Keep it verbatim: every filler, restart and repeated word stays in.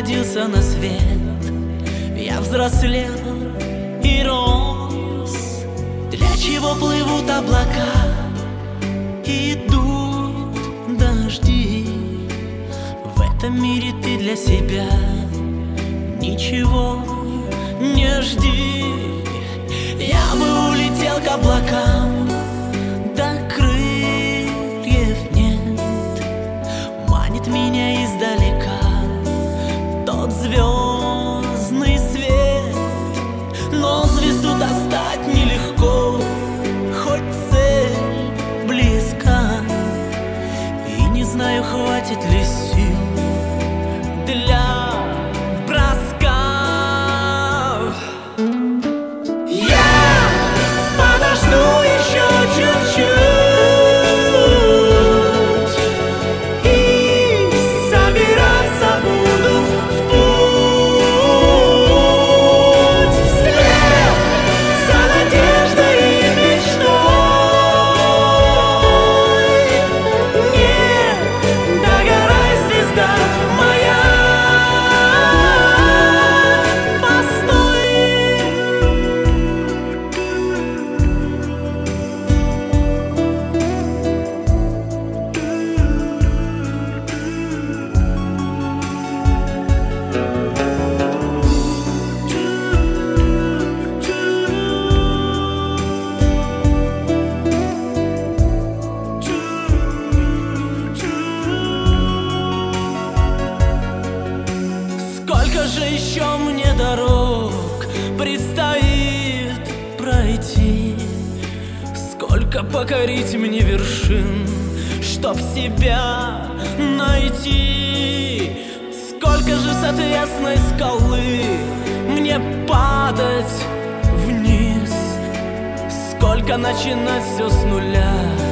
родился на свет, я взрослел и рос. Для чего плывут облака, идут дожди? В этом мире ты для себя ничего не жди. Я бы улетел к облакам, да крыльев нет. Манит меня издалека тот звездный свет. Но звезду достать нелегко, хоть цель близка. И не знаю, хватит ли сил для броска. Я подожду еще чуть-чуть и собираться буду в путь, вслед за надеждой и мечтой. Не догорай, звезда моя, постой. Сколько же еще мне дорог предстоит пройти? Сколько покорить мне вершин, чтоб себя найти? Сколько же с отвесной скалы мне падать вниз? Сколько начинать все с нуля?